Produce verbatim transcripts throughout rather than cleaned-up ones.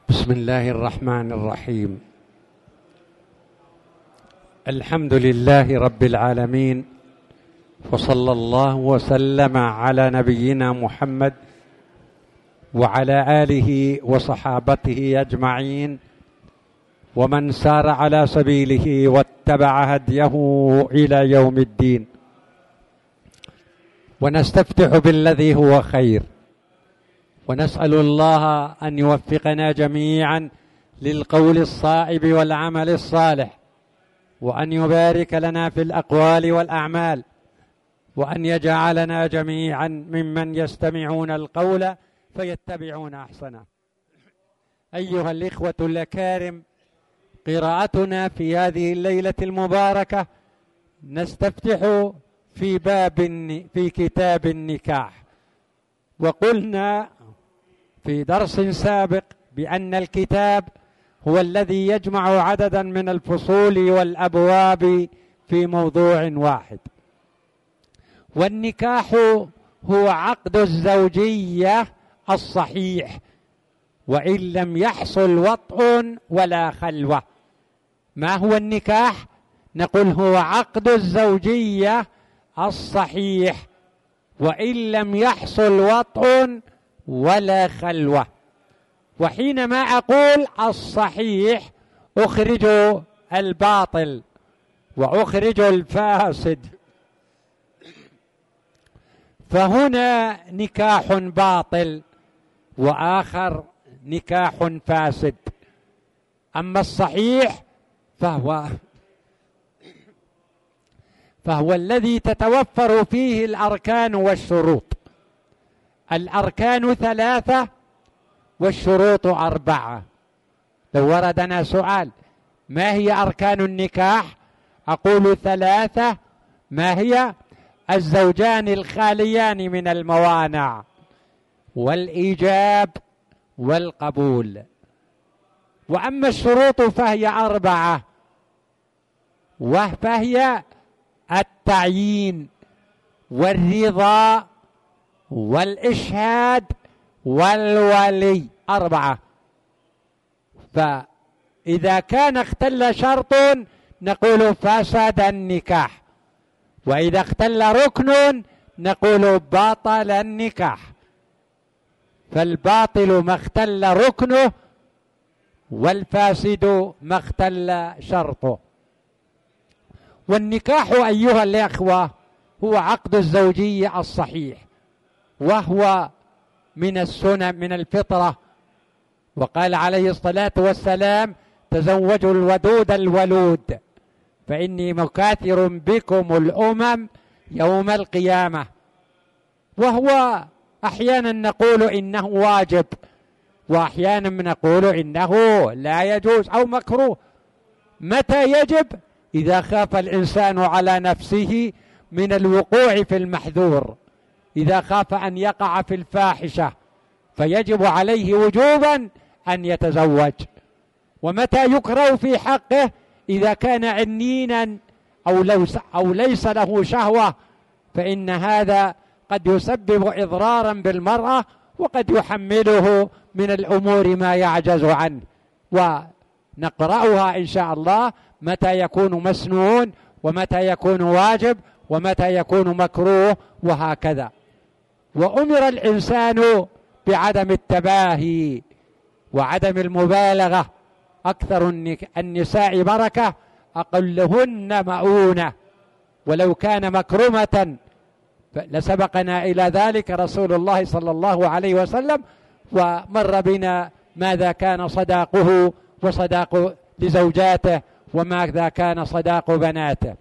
بسم الله الرحمن الرحيم. الحمد لله رب العالمين، وصلى الله وسلم على نبينا محمد وعلى آله وصحابته أجمعين، ومن سار على سبيله واتبع هديه إلى يوم الدين. ونستفتح بالذي هو خير، ونسأل الله أن يوفقنا جميعا للقول الصائب والعمل الصالح، وأن يبارك لنا في الأقوال والأعمال، وأن يجعلنا جميعا ممن يستمعون القول فيتبعون أحسنه. أيها الإخوة الأكارم، قراءتنا في هذه الليلة المباركة نستفتح في باب في كتاب النكاح. وقلنا في درس سابق بأن الكتاب هو الذي يجمع عددا من الفصول والأبواب في موضوع واحد، والنكاح هو عقد الزوجية الصحيح، وإن لم يحصل وطء ولا خلوة. ما هو النكاح؟ نقول هو عقد الزوجية الصحيح، وإن لم يحصل وطء ولا خلوة. وحينما أقول الصحيح أخرج الباطل وأخرج الفاسد، فهنا نكاح باطل وآخر نكاح فاسد. أما الصحيح فهو فهو الذي تتوفر فيه الأركان والشروط. الأركان ثلاثة والشروط أربعة. لو وردنا سؤال ما هي أركان النكاح؟ أقول ثلاثة. ما هي؟ الزوجان الخاليان من الموانع، والإيجاب والقبول. وأما الشروط فهي أربعة، فهي التعيين والرضا والإشهاد والولي، أربعة. فإذا كان اختل شرط نقول فسد النكاح، وإذا اختل ركن نقول باطل النكاح. فالباطل ما اختل ركنه، والفاسد ما اختل شرطه. والنكاح أيها الأخوة هو عقد الزوجية الصحيح، وهو من السنة من الفطرة. وقال عليه الصلاة والسلام: تزوجوا الودود الولود فإني مكاثر بكم الأمم يوم القيامة. وهو أحيانا نقول إنه واجب، وأحيانا نقول إنه لا يجوز أو مكروه. متى يجب؟ إذا خاف الإنسان على نفسه من الوقوع في المحذور، إذا خاف أن يقع في الفاحشة فيجب عليه وجوبا أن يتزوج. ومتى يكره في حقه؟ إذا كان عنينا أو, لو أو ليس له شهوة، فإن هذا قد يسبب إضرارا بالمرأة، وقد يحمله من الأمور ما يعجز عنه. ونقرأها إن شاء الله متى يكون مسنون، ومتى يكون واجب، ومتى يكون مكروه، وهكذا. وأمر الإنسان بعدم التباهي وعدم المبالغة. أكثر النساء بركة أقلهن مؤونة، ولو كان مكرمة لسبقنا إلى ذلك رسول الله صلى الله عليه وسلم، ومر بنا ماذا كان صداقه وصداق لزوجاته، وماذا كان صداق بناته.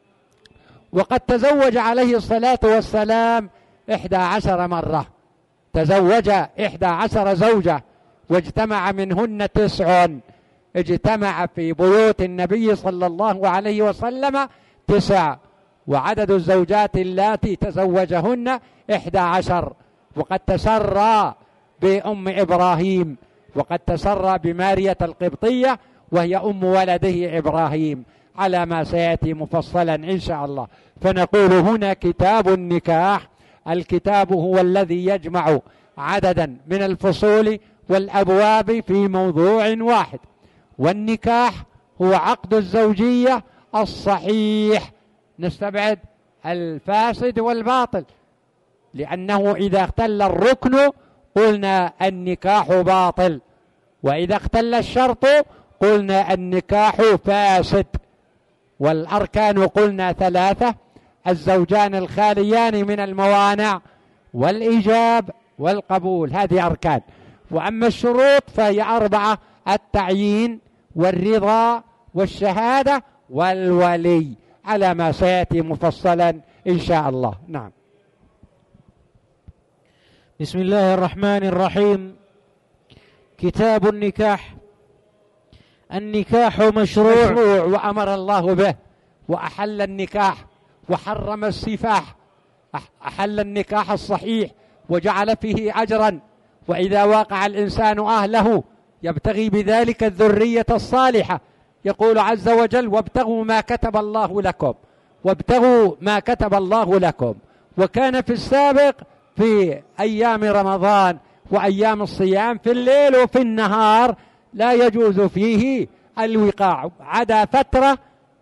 وقد تزوج عليه الصلاة والسلام إحدى عشر مرة، تزوج إحدى عشر زوجة، واجتمع منهن تسع. اجتمع في بيوت النبي صلى الله عليه وسلم تسع، وعدد الزوجات اللاتي تزوجهن إحدى عشر. وقد تسرى بأم إبراهيم، وقد تسرى بمارية القبطية وهي أم ولده إبراهيم، على ما سيأتي مفصلا إن شاء الله. فنقول هنا كتاب النكاح. الكتاب هو الذي يجمع عددا من الفصول والأبواب في موضوع واحد. والنكاح هو عقد الزوجية الصحيح، نستبعد الفاسد والباطل، لأنه إذا اختل الركن قلنا النكاح باطل، وإذا اختل الشرط قلنا النكاح فاسد. والأركان قلنا ثلاثة: الزوجان الخاليان من الموانع، والإيجاب، والقبول، هذه أركان. وأما الشروط فهي أربعة: التعيين والرضا والشهادة والولي، على ما سيأتي مفصلا إن شاء الله. نعم. بسم الله الرحمن الرحيم. كتاب النكاح. النكاح مشروع, مشروع وأمر الله به، وأحل النكاح وحرم السفاح. أحل النكاح الصحيح وجعل فيه أجرا، وإذا واقع الإنسان أهله يبتغي بذلك الذرية الصالحة. يقول عز وجل: وابتغوا ما كتب الله لكم، وابتغوا ما كتب الله لكم. وكان في السابق في أيام رمضان وأيام الصيام في الليل وفي النهار لا يجوز فيه الوقاع، عدا فترة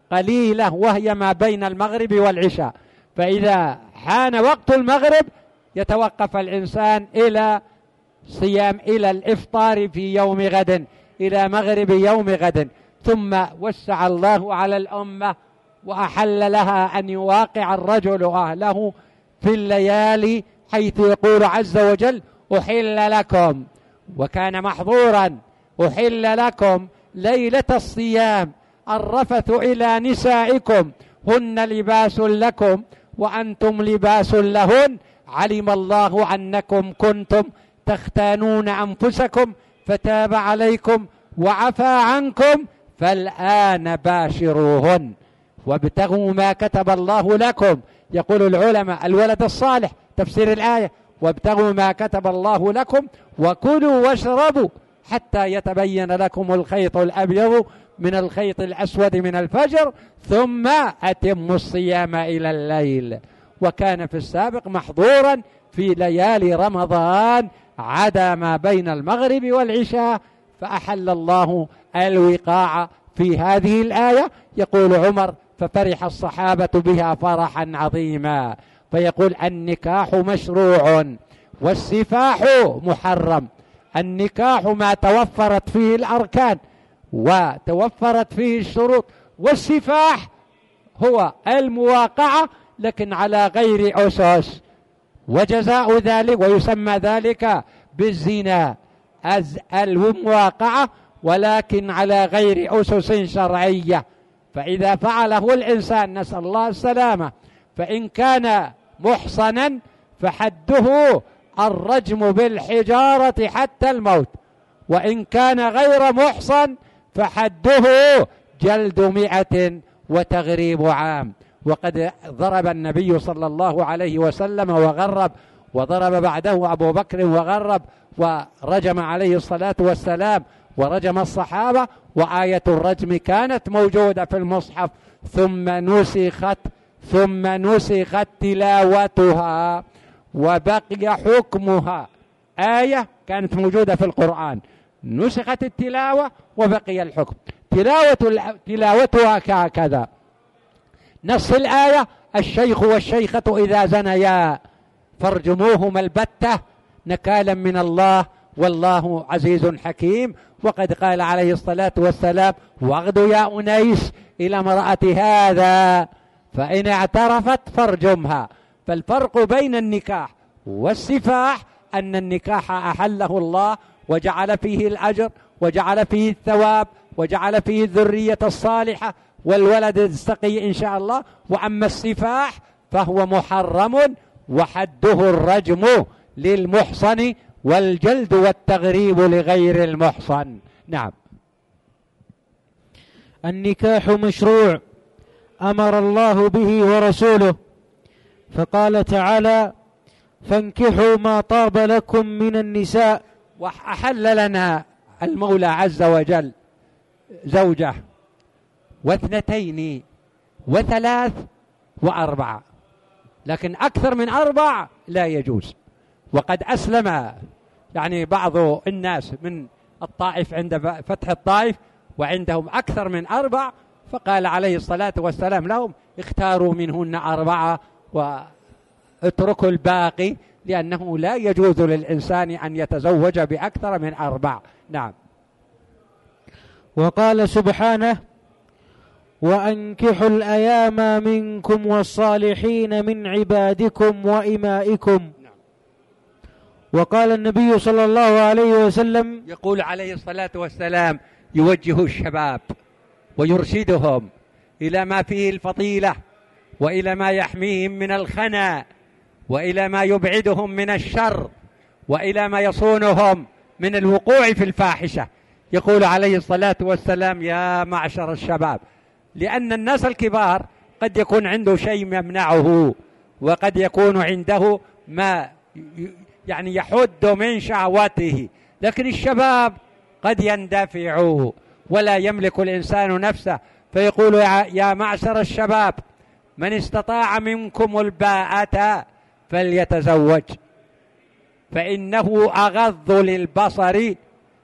قليلة وهي ما بين المغرب والعشاء. فإذا حان وقت المغرب يتوقف الإنسان إلى صيام إلى الإفطار في يوم غد، إلى مغرب يوم غد. ثم وسع الله على الأمة وأحل لها أن يواقع الرجل أهله في الليالي، حيث يقول عز وجل: أحل لكم. وكان محظورا: أحل لكم ليلة الصيام الرفث إلى نسائكم هن لباس لكم وأنتم لباس لهن، علم الله أنكم كنتم تختانون أنفسكم فتاب عليكم وعفى عنكم فالآن باشروهن وابتغوا ما كتب الله لكم. يقول العلماء: الولد الصالح، تفسير الآية: وابتغوا ما كتب الله لكم وكلوا واشربوا حتى يتبين لكم الخيط الأبيض من الخيط الأسود من الفجر ثم أتموا الصيام إلى الليل. وكان في السابق محظورا في ليالي رمضان عدا ما بين المغرب والعشاء، فأحل الله الوقاع في هذه الآية. يقول عمر: ففرح الصحابة بها فرحا عظيما. فيقول: النكاح مشروع والسفاح محرم. النكاح ما توفرت فيه الأركان وتوفرت فيه الشروط، والسفاح هو المواقعة لكن على غير أسس، وجزاء ذلك ويسمى ذلك بالزنا، المواقعة ولكن على غير أسس شرعية. فإذا فعله الإنسان، نسأل الله السلامة، فإن كان محصنا فحده الرجم بالحجارة حتى الموت، وإن كان غير محصن فحده جلد مئة وتغريب عام. وقد ضرب النبي صلى الله عليه وسلم وغرب، وضرب بعده أبو بكر وغرب، ورجم عليه الصلاة والسلام ورجم الصحابة. وآية الرجم كانت موجودة في المصحف ثم نسخت ثم نسخت تلاوتها وبقي حكمها. آية كانت موجودة في القرآن، نسخت التلاوة وبقي الحكم. تلاوة تلاوتها كذا: نص الآية: الشيخ والشيخة إذا زنيا فارجموهما البتة نكالا من الله والله عزيز حكيم. وقد قال عليه الصلاة والسلام: واغدوا يا أنيس إلى امرأة هذا فإن اعترفت فارجمها. فالفرق بين النكاح والسفاح أن النكاح أحله الله وجعل فيه الأجر وجعل فيه الثواب وجعل فيه الذرية الصالحة والولد السقي إن شاء الله. وأما السفاح فهو محرم وحده الرجم للمحصن والجلد والتغريب لغير المحصن. نعم. النكاح مشروع أمر الله به ورسوله، فقال تعالى: فانكحوا ما طاب لكم من النساء. وأحل لنا المولى عز وجل زوجة واثنتين وثلاث وأربعة، لكن أكثر من أربع لا يجوز. وقد أسلم يعني بعض الناس من الطائف عند فتح الطائف وعندهم أكثر من أربع، فقال عليه الصلاة والسلام لهم اختاروا منهن أربعة واتركوا الباقي، لأنه لا يجوز للإنسان أن يتزوج بأكثر من أربع. نعم. وقال سبحانه: وأنكحوا الأيام منكم والصالحين من عبادكم وإمائكم. وقال النبي صلى الله عليه وسلم، يقول عليه الصلاة والسلام يوجه الشباب ويرشدهم إلى ما فيه الفضيلة، وإلى ما يحميهم من الخنا، وإلى ما يبعدهم من الشر، وإلى ما يصونهم من الوقوع في الفاحشة. يقول عليه الصلاة والسلام: يا معشر الشباب، لأن الناس الكبار قد يكون عنده شيء يمنعه، وقد يكون عنده ما يعني يحد من شهوته، لكن الشباب قد يندفع ولا يملك الإنسان نفسه، فيقول: يا معشر الشباب، من استطاع منكم الباءة فليتزوج، فإنه أغض للبصر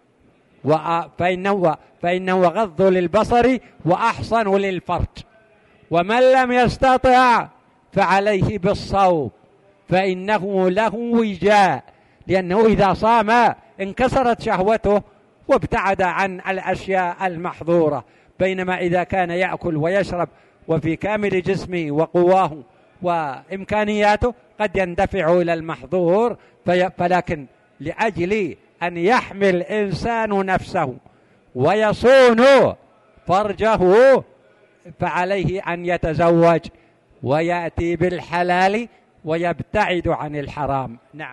فإنه, فإنه أغض للبصر وأحصن للفرج، ومن لم يستطع فعليه بالصوم فإنه له وجاء، لأنه إذا صام انكسرت شهوته وابتعد عن الأشياء المحظورة، بينما إذا كان يأكل ويشرب وفي كامل جسمه وقواه وإمكانياته قد يندفع إلى المحظور. فلكن لأجل أن يحمي الإنسان نفسه ويصون فرجه فعليه أن يتزوج ويأتي بالحلال ويبتعد عن الحرام. نعم.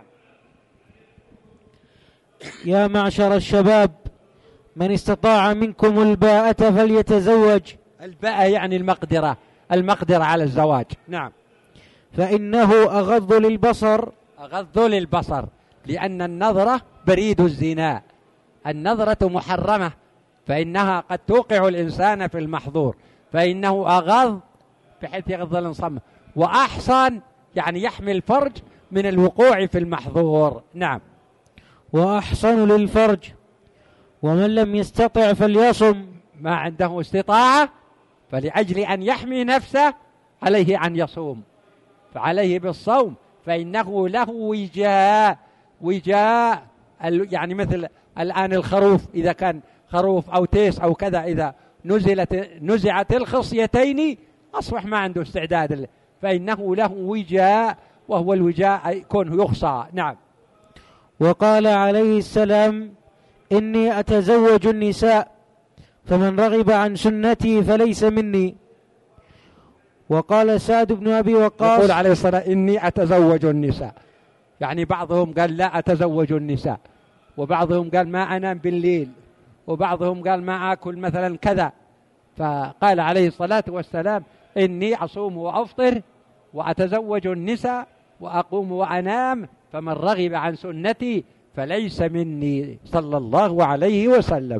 يا معشر الشباب، من استطاع منكم الباءة فليتزوج. الباءة يعني المقدرة، المقدرة على الزواج. نعم. فإنه أغض للبصر. أغض للبصر لأن النظرة بريد الزنا، النظرة محرمة، فإنها قد توقع الإنسان في المحظور، فإنه أغض بحيث يغض الانصام، وأحصن يعني يحمي الفرج من الوقوع في المحظور. نعم. وأحصن للفرج، ومن لم يستطع فليصم. ما عنده استطاعة فلأجل أن يحمي نفسه عليه أن يصوم، فعليه بالصوم، فإنه له وجاء. وجاء يعني مثل الآن الخروف، إذا كان خروف أو تيس أو كذا، إذا نزلت نزعت الخصيتين أصبح ما عنده استعداد، فإنه له وجاء، وهو الوجاء كونه يخصى. نعم. وقال عليه السلام: إني أتزوج النساء، فمن رغب عن سنتي فليس مني. وقال سعد بن أبي وقاص، يقول عليه الصلاة: إني أتزوج النساء، يعني بعضهم قال لا أتزوج النساء، وبعضهم قال ما أنام بالليل، وبعضهم قال ما أكل مثلا كذا، فقال عليه الصلاة والسلام: إني أصوم وأفطر وأتزوج النساء وأقوم وأنام، فمن رغب عن سنتي فليس مني، صلى الله عليه وسلم.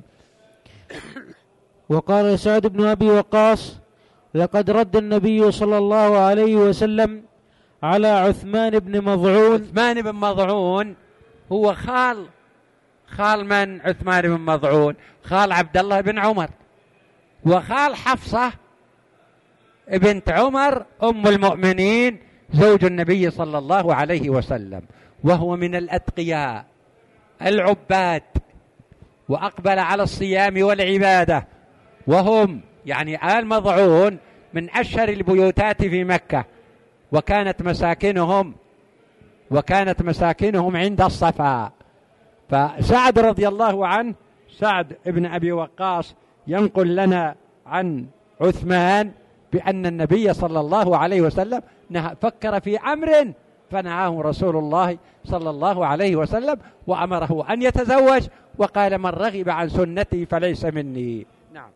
وقال سعد بن أبي وقاص: لقد رد النبي صلى الله عليه وسلم على عثمان بن مظعون. عثمان بن مظعون هو خال خال من عثمان بن مظعون؟ خال عبد الله بن عمر، وخال حفصة بنت عمر أم المؤمنين زوج النبي صلى الله عليه وسلم، وهو من الأتقياء العباد، وأقبل على الصيام والعبادة، وهم يعني آل مظعون من أشهر البيوتات في مكة، وكانت مساكنهم وكانت مساكنهم عند الصفا. فسعد رضي الله عنه، سعد ابن أبي وقاص، ينقل لنا عن عثمان بأن النبي صلى الله عليه وسلم فكر في أمر فنهاه رسول الله صلى الله عليه وسلم وأمره أن يتزوج، وقال: من رغب عن سنتي فليس مني. نعم.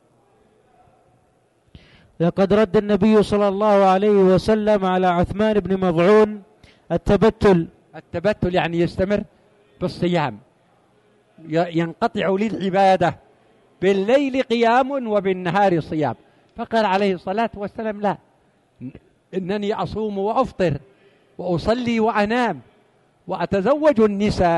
لقد رد النبي صلى الله عليه وسلم على عثمان بن مظعون التبتل. التبتل يعني يستمر بالصيام، ينقطع للعبادة، بالليل قيام وبالنهار صيام، فقال عليه الصلاة والسلام: لا، إنني أصوم وأفطر وأصلي وأنام وأتزوج النساء،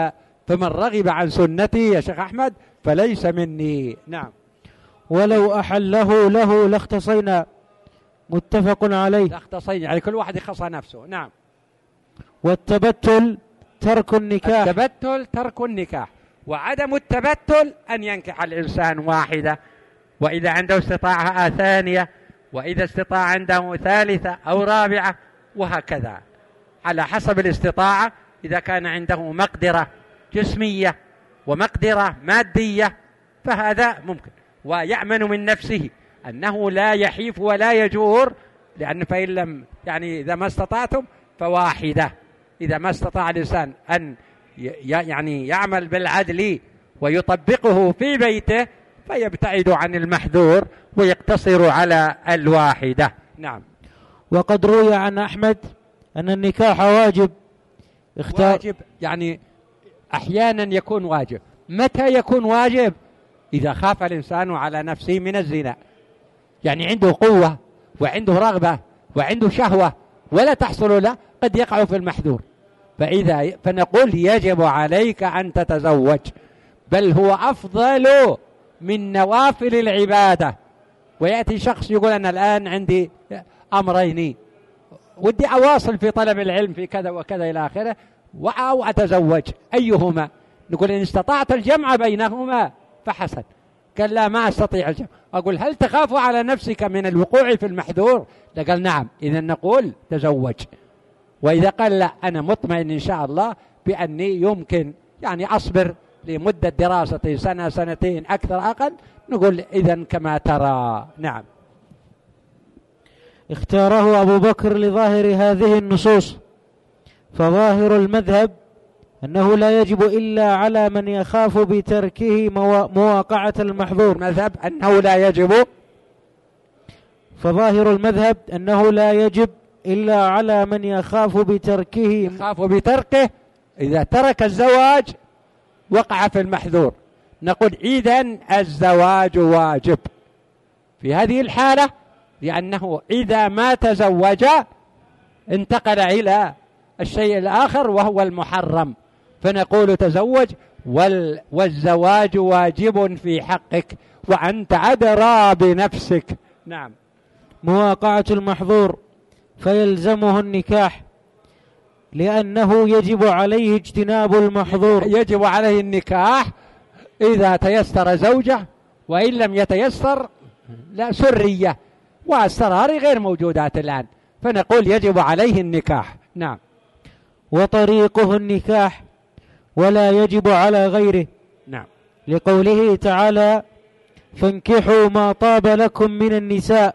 فمن رغب عن سنتي يا شيخ أحمد فليس مني. نعم. ولو أحله له لاختصينا، متفق عليه. لاختصينا يعني كل واحد يخص نفسه. نعم. والتبتل ترك النكاح. التبتل ترك النكاح، وعدم التبتل أن ينكح الإنسان واحدة، وإذا عنده استطاعة ثانية، وإذا استطاع عنده ثالثة أو رابعة، وهكذا على حسب الاستطاعة. إذا كان عنده مقدرة جسمية ومقدرة مادية فهذا ممكن، ويأمن من نفسه أنه لا يحيف ولا يجور، لأن فإن لم يعني إذا ما استطعتم فواحدة. إذا ما استطاع الإنسان أن يعني يعمل بالعدل ويطبقه في بيته فيبتعد عن المحذور ويقتصر على الواحدة. نعم. وقد روي عن أحمد أن النكاح واجب. اختار واجب يعني أحيانا يكون واجب. متى يكون واجب؟ إذا خاف الإنسان على نفسه من الزنا، يعني عنده قوة وعنده رغبة وعنده شهوة ولا تحصل له، قد يقع في المحذور، فإذا فنقول يجب عليك أن تتزوج، بل هو أفضل من نوافل العبادة. ويأتي شخص يقول أنا الآن عندي أمرين، ودي أواصل في طلب العلم في كذا وكذا إلى آخره، أو أتزوج، أيهما؟ نقول إن استطعت الجمع بينهما فحسن. قال لا ما أستطيع الجمع. أقول هل تخاف على نفسك من الوقوع في المحذور؟ قال نعم. إذا نقول تزوج. وإذا قال لا أنا مطمئن إن شاء الله بأني يمكن يعني أصبر لمدة دراسة سنة سنتين أكثر أقل، نقول إذن كما ترى. نعم. اختاره أبو بكر لظاهر هذه النصوص، فظاهر المذهب أنه لا يجب إلا على من يخاف بتركه مواقعة المحظور. المذهب أنه لا يجب، فظاهر المذهب أنه لا يجب إلا على من يخاف بتركه يخاف بتركه إذا ترك الزواج وقع في المحذور. نقول إذن الزواج واجب في هذه الحالة، لأنه إذا ما تزوج انتقل إلى الشيء الآخر وهو المحرم، فنقول تزوج والزواج واجب في حقك وأنت أدرى بنفسك. نعم. مواقعة المحظور فيلزمه النكاح، لأنه يجب عليه اجتناب المحظور. يجب عليه النكاح إذا تيسر زوجة، وإن لم يتيسر لا سرية، والسرار غير موجودات الآن، فنقول يجب عليه النكاح. نعم. وطريقه النكاح ولا يجب على غيره. نعم. لقوله تعالى فانكحوا ما طاب لكم من النساء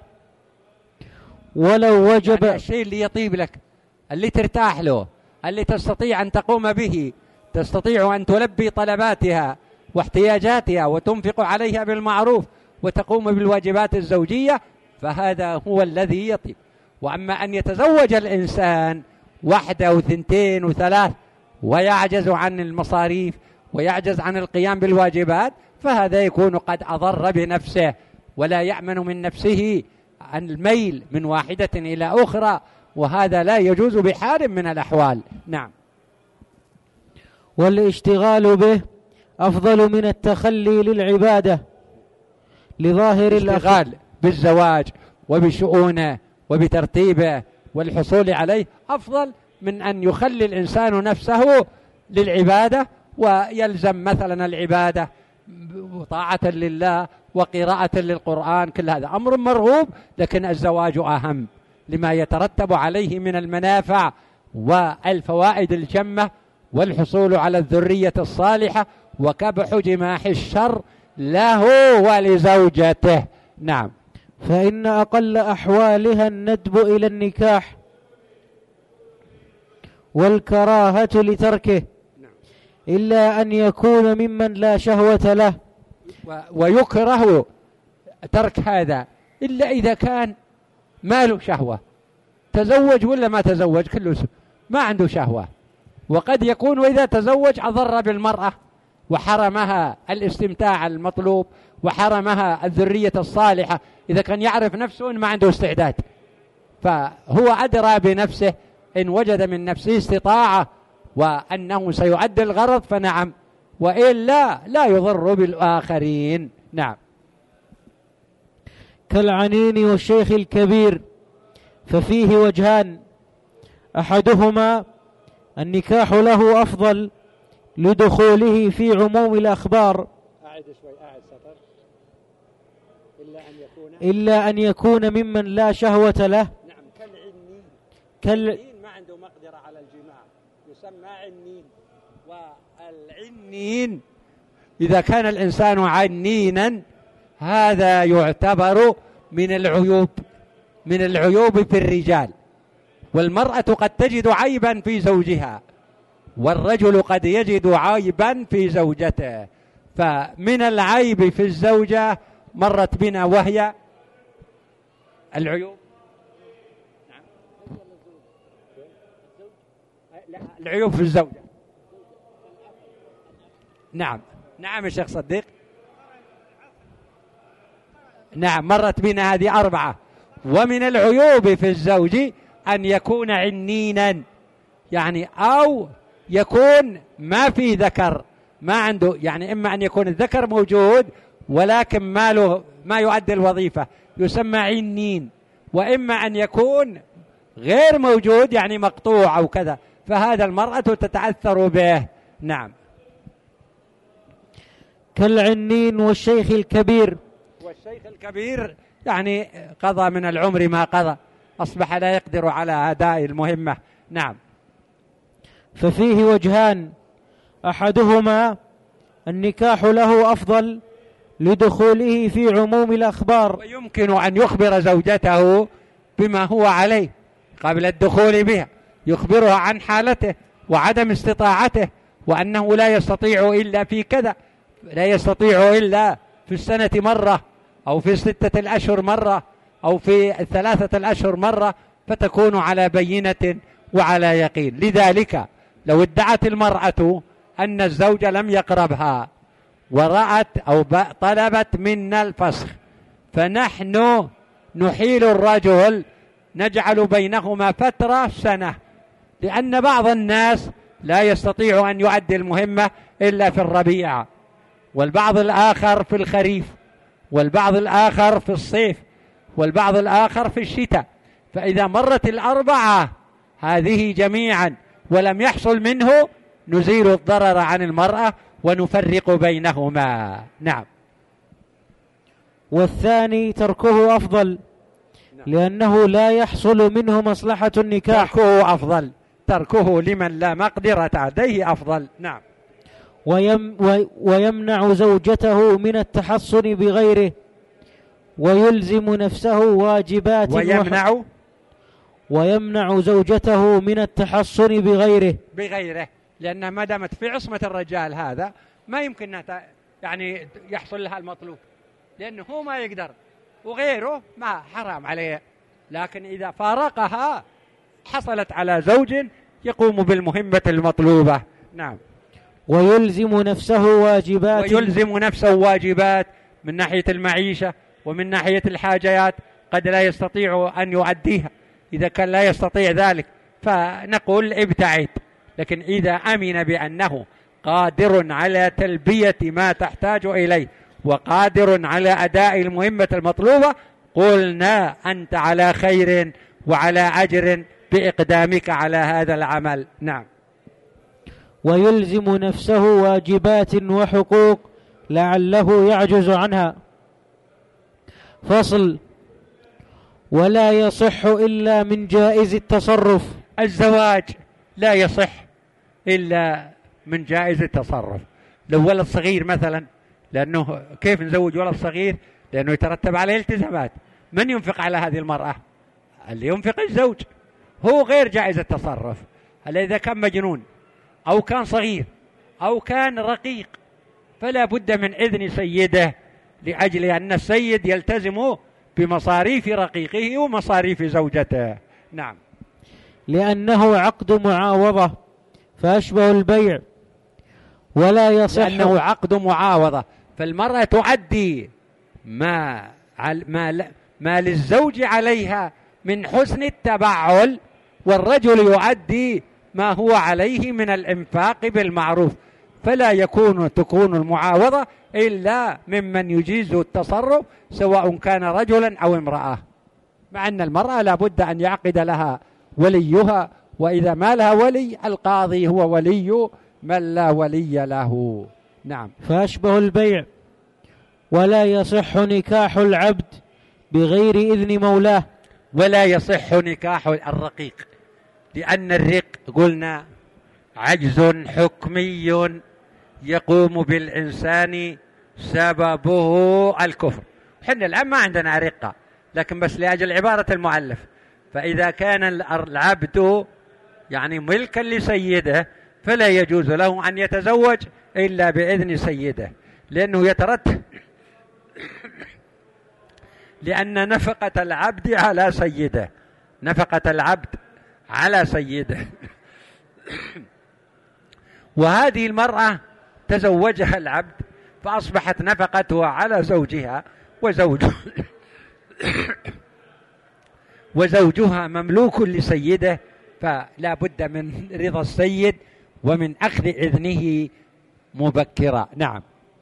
ولو وجب، يعني الشيء اللي يطيب لك، اللي ترتاح له، اللي تستطيع أن تقوم به، تستطيع أن تلبي طلباتها واحتياجاتها وتنفق عليها بالمعروف وتقوم بالواجبات الزوجية، فهذا هو الذي يطيب. وأما أن يتزوج الإنسان واحدة وثنتين وثلاث ويعجز عن المصاريف ويعجز عن القيام بالواجبات، فهذا يكون قد أضر بنفسه ولا يأمن من نفسه عن الميل من واحدة إلى أخرى، وهذا لا يجوز بحال من الأحوال. نعم. والاشتغال به أفضل من التخلي للعبادة، لظاهر الاشتغال بالزواج وبشؤونه وبترتيبه والحصول عليه أفضل من أن يخلي الإنسان نفسه للعبادة، ويلزم مثلا العبادة طاعة لله وقراءة للقرآن، كل هذا أمر مرغوب، لكن الزواج أهم لما يترتب عليه من المنافع والفوائد الجمة والحصول على الذرية الصالحة وكبح جماح الشر له ولزوجته. نعم. فإن أقل أحوالها الندب إلى النكاح والكراهة لتركه، إلا أن يكون ممن لا شهوة له. ويكره ترك هذا إلا إذا كان ما له شهوة، تزوج ولا ما تزوج كله ما عنده شهوة. وقد يكون إذا تزوج أضر بالمرأة وحرمها الاستمتاع المطلوب وحرمها الذرية الصالحة، إذا كان يعرف نفسه إن ما عنده استعداد، فهو أدرى بنفسه. إن وجد من نفسه استطاعة وأنه سيؤدي الغرض فنعم، وإلا لا يضر بالآخرين. نعم. كالعنين والشيخ الكبير ففيه وجهان، أحدهما النكاح له أفضل لدخوله في عموم الأخبار أعد شوي أعد سطر إلا أن يكون إلا أن يكون ممن لا شهوة له. نعم. كالعنين كال... العنين ما عنده مقدرة على الجماع يسمى عنين. والعنين إذا كان الإنسان عنينا هذا يعتبر من العيوب من العيوب في الرجال، والمرأة قد تجد عيبا في زوجها والرجل قد يجد عيبا في زوجته. فمن العيب في الزوجة مرت بنا وهي العيوب العيوب في الزوجة. نعم نعم يا شيخ صديق. نعم مرت بنا هذه أربعة. ومن العيوب في الزوج أن يكون عنينا، يعني أو يكون ما في ذكر، ما عنده، يعني إما أن يكون الذكر موجود ولكن ما له ما يؤدي الوظيفة يسمى عنين، وإما أن يكون غير موجود يعني مقطوع أو كذا، فهذا المرأة تتأثر به. نعم. كالعنين والشيخ الكبير. والشيخ الكبير يعني قضى من العمر ما قضى، أصبح لا يقدر على أداء المهمة. نعم. ففيه وجهان، أحدهما النكاح له أفضل لدخوله في عموم الأخبار، ويمكن أن يخبر زوجته بما هو عليه قبل الدخول بها، يخبرها عن حالته وعدم استطاعته، وأنه لا يستطيع إلا في كذا، لا يستطيع إلا في السنة مرة أو في ستة الأشهر مرة أو في الثلاثة الأشهر مرة، فتكون على بينة وعلى يقين. لذلك لو ادعت المرأة أن الزوج لم يقربها ورأت أو طلبت منا الفسخ، فنحن نحيل الرجل، نجعل بينهما فترة سنة، لأن بعض الناس لا يستطيع أن يؤدي المهمة إلا في الربيع، والبعض الآخر في الخريف، والبعض الآخر في الصيف، والبعض الآخر في الشتاء. فإذا مرت الأربعة هذه جميعا ولم يحصل منه، نزيل الضرر عن المرأة ونفرق بينهما. نعم. والثاني تركه أفضل لأنه لا يحصل منه مصلحة النكاح. تركه أفضل، تركه لمن لا مقدرة عليه أفضل. نعم. ويم ويمنع زوجته من التحصن بغيره، ويلزم نفسه واجبات ويمنع وح... ويمنع زوجته من التحصن بغيره بغيره لأن ما دامت في عصمة الرجال هذا ما يمكن يعني يحصل لها المطلوب، لأنه هو ما يقدر وغيره ما حرام عليه. لكن إذا فارقها حصلت على زوج يقوم بالمهمة المطلوبة. نعم. ويلزم نفسه واجبات ويلزم نفسه واجبات من ناحية المعيشة ومن ناحية الحاجات قد لا يستطيع أن يؤديها. إذا كان لا يستطيع ذلك فنقول ابتعد، لكن إذا أمن بأنه قادر على تلبية ما تحتاج إليه وقادر على أداء المهمة المطلوبة، قلنا أنت على خير وعلى أجر بإقدامك على هذا العمل. نعم. ويلزم نفسه واجبات وحقوق لعله يعجز عنها. فصل. ولا يصح إلا من جائز التصرف. الزواج لا يصح إلا من جائز التصرف. لو ولد صغير مثلا، لأنه كيف نزوج ولد صغير؟ لأنه يترتب عليه التزامات. من ينفق على هذه المرأة؟ اللي ينفق الزوج، هو غير جائز التصرف. هل إذا كان مجنون أو كان صغير أو كان رقيق فلا بد من إذن سيده، لأجل أن السيد يلتزم بمصاريف رقيقه ومصاريف زوجته. نعم. لأنه عقد معاوضة فأشبه البيع ولا يصح. لأنه عقد معاوضة، فالمرأة تؤدي ما ما ما للزوج عليها من حسن التبعل، والرجل يؤدي ما هو عليه من الإنفاق بالمعروف، فلا يكون تكون المعاوضة إلا ممن يجيز التصرف سواء كان رجلا أو امرأة، مع أن المرأة لا بد أن يعقد لها وليها، وإذا ما لها ولي القاضي هو ولي من لا ولي له. نعم. فأشبه البيع. ولا يصح نكاح العبد بغير إذن مولاه. ولا يصح نكاح الرقيق، لأن الرق قلنا عجز حكمي يقوم بالإنسان سببه الكفر. حنا الآن ما عندنا رقة، لكن بس لأجل عبارة المؤلف، فإذا كان العبد يعني ملكا لسيده فلا يجوز له أن يتزوج إلا بإذن سيده، لأنه يترتب لأن نفقة العبد على سيده، نفقة العبد على سيده. وهذه المرأة تزوجها العبد فأصبحت نفقتها على زوجها، وزوجها وزوجها مملوك لسيده، فلا بد من رضا السيد ومن أخذ إذنه مبكرا. نعم.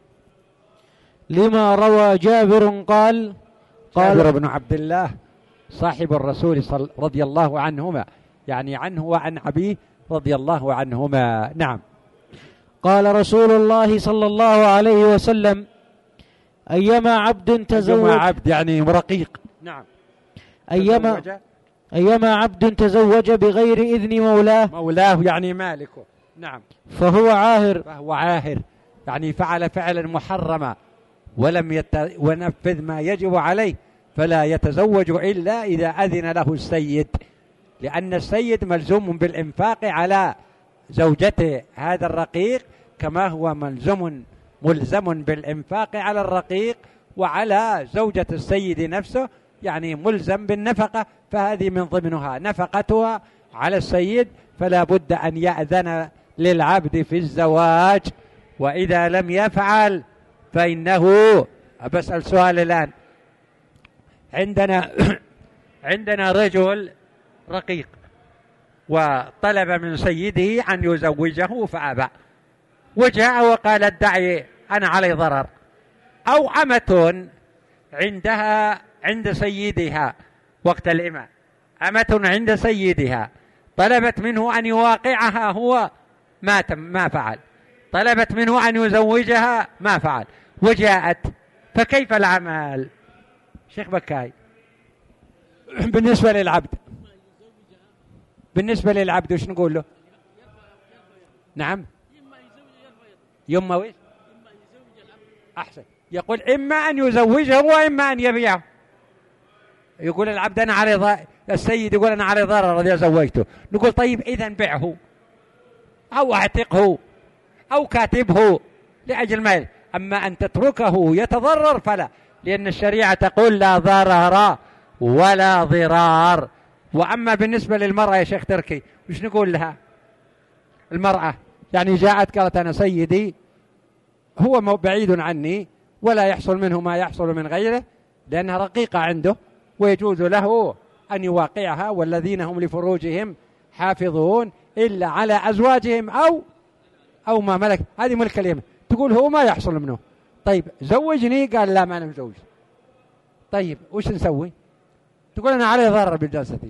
لما روى جابر قال قال جابر بن عبد الله صاحب الرسول رضي الله عنهما، يعني عنه وعن أبيه رضي الله عنهما. نعم. قال رسول الله صلى الله عليه وسلم: أيما عبد تزوج، أيما عبد يعني رقيق. نعم. أيما أيما عبد تزوج بغير إذن مولاه، مولاه يعني مالكه. نعم. فهو عاهر، فهو عاهر يعني فعل فعلا محرما ولم يت... ونفذ ما يجب عليه، فلا يتزوج إلا إذا أذن له السيد، لأن السيد ملزوم بالإنفاق على زوجته هذا الرقيق، كما هو ملزم ملزم بالإنفاق على الرقيق وعلى زوجة السيد نفسه، يعني ملزم بالنفقة، فهذه من ضمنها نفقتها على السيد، فلا بد أن يأذن للعبد في الزواج، وإذا لم يفعل فإنه. بسأل سؤال الآن، عندنا عندنا رجل رقيق وطلب من سيده أن يزوجه فأبى، وجاء وقال ادعي أنا علي ضرر، أو أمة عندها عند سيدها وقت الإماء، أمة عند سيدها طلبت منه أن يواقعها، هو ما ما فعل، طلبت منه أن يزوجها ما فعل، وجاءت، فكيف العمل؟ شيخ بكاي بالنسبة للعبد، بالنسبة للعبد وش نقول له؟ نعم. يما ويش أحسن، يقول إما أن يزوجه وإما أن يبيعه. يقول العبد أنا على ضرر، السيد يقول أنا على ضرر إذا زوجته، نقول طيب إذن بعه أو اعتقه أو كاتبه لأجل مال، أما أن تتركه يتضرر فلا، لأن الشريعة تقول لا ضرر ولا ضرار. وأما بالنسبة للمرأة يا شيخ تركي وش نقول لها؟ المرأة يعني جاءت قالت أنا سيدي هو بعيد عني ولا يحصل منه ما يحصل من غيره، لأنها رقيقة عنده ويجوز له أن يواقعها، والذين هم لفروجهم حافظون إلا على أزواجهم أو أو ما ملك، هذه ملك اليمين، تقول هو ما يحصل منه. طيب زوجني، قال لا ما أنا مزوج، طيب وش نسوي؟ تقول أنا علي ضرر بجلستي.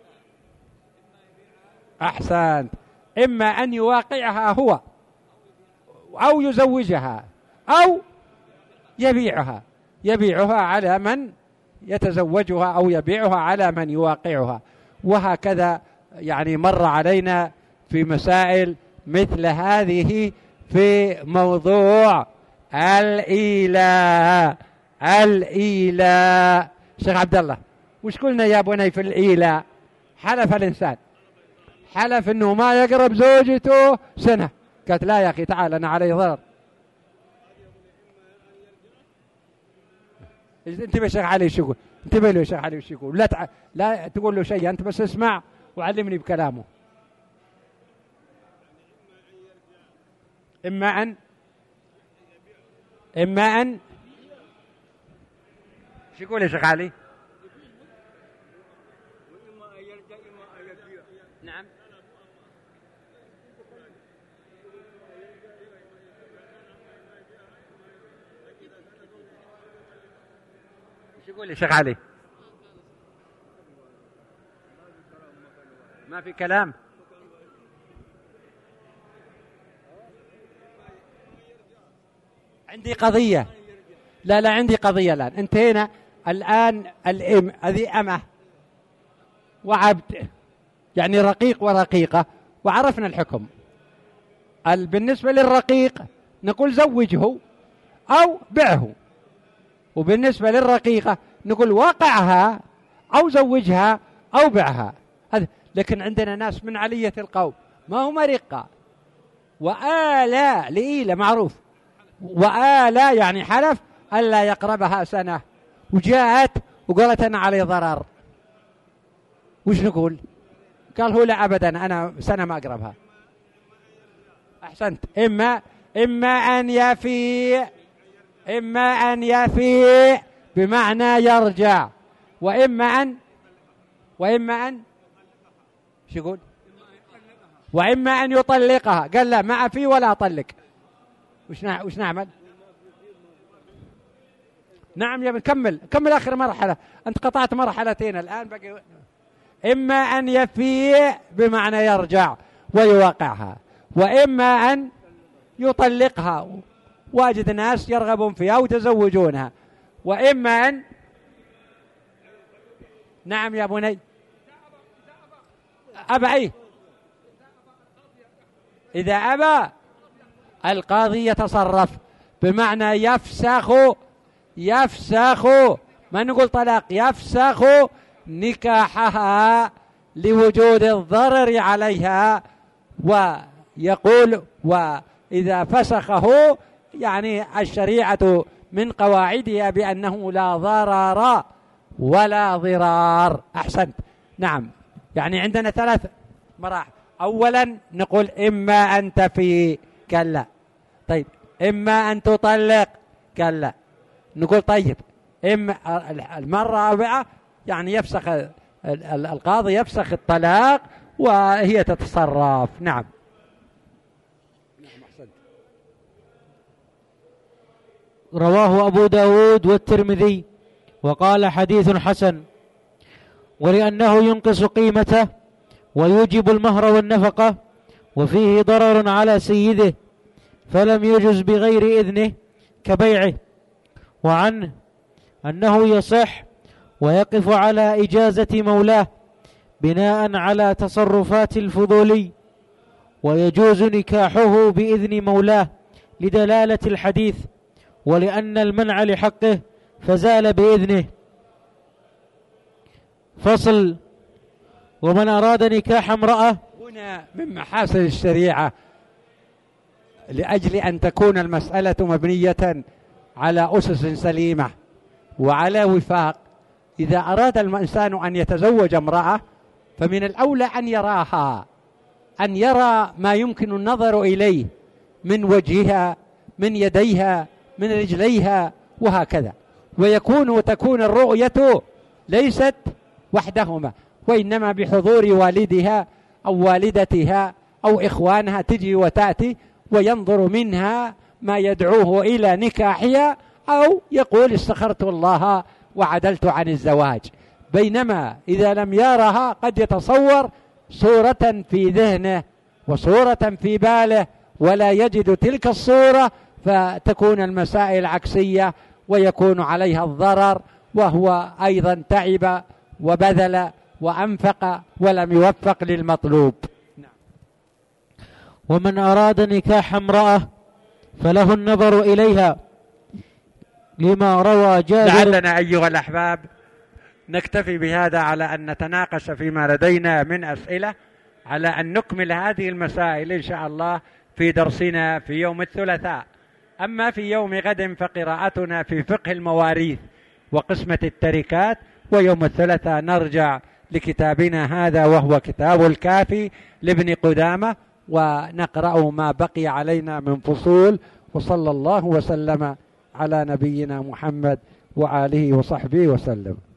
أحسنت، إما أن يواقعها هو أو يزوجها أو يبيعها، يبيعها على من يتزوجها أو يبيعها على من يواقعها، وهكذا يعني مر علينا في مسائل مثل هذه في موضوع الإيلاء. الإيلاء شيخ عبد الله وش قلنا يا بني في الإيلاء؟ حلف الإنسان، حلف إنه ما يقرب زوجته سنة، قالت لا يا أخي تعال أنا علي ضرر. انتبه شيخ علي وش يقول، انتبه له يا شيخ علي وش يقول، لا تع... لا تقول له شيء، أنت بس اسمع وعلمني بكلامه. إما أن إما أن ايش يقول يا شيخ علي؟ نعم ايش يقول يا شيخ علي؟ ما في كلام. عندي قضية. لا لا عندي قضية الآن. انتهينا الآن. الام هذه أمه وعبد، يعني رقيق ورقيقة، وعرفنا الحكم. بالنسبة للرقيق نقول زوجه أو بعه، وبالنسبة للرقيقة نقول وقعها أو زوجها أو بعها. هذا. لكن عندنا ناس من علية القوم ما هم رقة، وآلا لإيلة معروف، وآلا يعني حلف ألا يقربها سنة، وجاءت وقالت أنا علي ضرر، وش نقول؟ قال هو لا أبدا أنا سنة ما أقربها. أحسنت. إما إما أن يفي إما أن يفي بمعنى يرجع، وإما أن وإما أن شو يقول؟ وإما أن يطلقها. قال لا ما أفي ولا أطلق. وش نع... وش نعمل؟ نعم يا ابن كمل كمل آخر مرحلة. أنت قطعت مرحلتين الآن بقي. إما أن يفي بمعنى يرجع ويوقعها، وإما أن يطلقها، واجد ناس يرغبون فيها وتزوجونها، وإما أن نعم يا بني أبا إيه؟ إذا أبى القاضي يتصرف بمعنى يفسخ يفسخ ما نقول طلاق، يفسخ نكاحها لوجود الضرر عليها، ويقول وإذا فسخه يعني الشريعة من قواعدها بأنه لا ضرر ولا ضرار. أحسنت. نعم. يعني عندنا ثلاث مراحل. أولا نقول إما أن تفي، قال لا. طيب إما أن تطلق، قال لا. نقول طيب إما المرة الرابعة يعني يفسخ القاضي يفسخ الطلاق وهي تتصرف. نعم. رواه أبو داود والترمذي وقال حديث حسن، ولأنه ينقص قيمته ويوجب المهر والنفقة وفيه ضرر على سيده فلم يجز بغير إذنه كبيعه. وعنه أنه يصح ويقف على إجازة مولاه بناء على تصرفات الفضولي، ويجوز نكاحه بإذن مولاه لدلالة الحديث، ولأن المنع لحقه فزال بإذنه. فصل. ومن أراد نكاح امرأة. هنا من محاسن الشريعة لأجل أن تكون المسألة مبنية على أسس سليمة وعلى وفاق. إذا أراد الإنسان أن يتزوج امرأة فمن الأولى أن يراها، أن يرى ما يمكن النظر إليه من وجهها، من يديها، من رجليها، وهكذا. ويكون وتكون الرؤية ليست وحدهما، وإنما بحضور والدها أو والدتها أو إخوانها، تجي وتأتي وينظر منها ما يدعوه إلى نكاحها، أو يقول استخرت الله وعدلت عن الزواج. بينما إذا لم يرها قد يتصور صورة في ذهنه وصورة في باله ولا يجد تلك الصورة، فتكون المسائل عكسية ويكون عليها الضرر، وهو أيضا تعب وبذل وأنفق ولم يوفق للمطلوب. ومن أراد نكاح امرأة فله النظر إليها لما روى جابر. لعلنا أيها الأحباب نكتفي بهذا على أن نتناقش فيما لدينا من أسئلة، على أن نكمل هذه المسائل إن شاء الله في درسنا في يوم الثلاثاء. أما في يوم غد فقراءتنا في فقه المواريث وقسمة التركات، ويوم الثلاثاء نرجع لكتابنا هذا وهو كتاب الكافي لابن قدامة، ونقرأ ما بقي علينا من فصول. وصلى الله وسلم على نبينا محمد وآله وصحبه وسلم.